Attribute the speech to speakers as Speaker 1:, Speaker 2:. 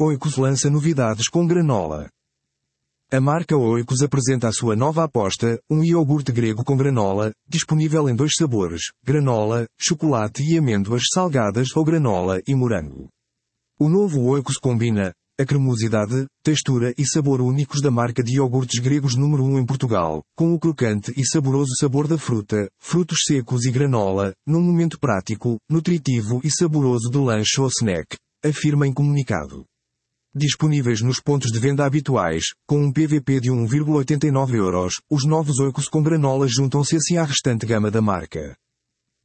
Speaker 1: Oikos lança novidades com granola. A marca Oikos apresenta a sua nova aposta, um iogurte grego com granola, disponível em 2 sabores, granola, chocolate e amêndoas salgadas ou granola e morango. O novo Oikos combina a cremosidade, textura e sabor únicos da marca de iogurtes gregos número 1 em Portugal, com o crocante e saboroso sabor da fruta, frutos secos e granola, num momento prático, nutritivo e saboroso de lanche ou snack, afirma em comunicado. Disponíveis nos pontos de venda habituais, com um PVP de 1,89€, os novos Oikos com granola juntam-se assim à restante gama da marca.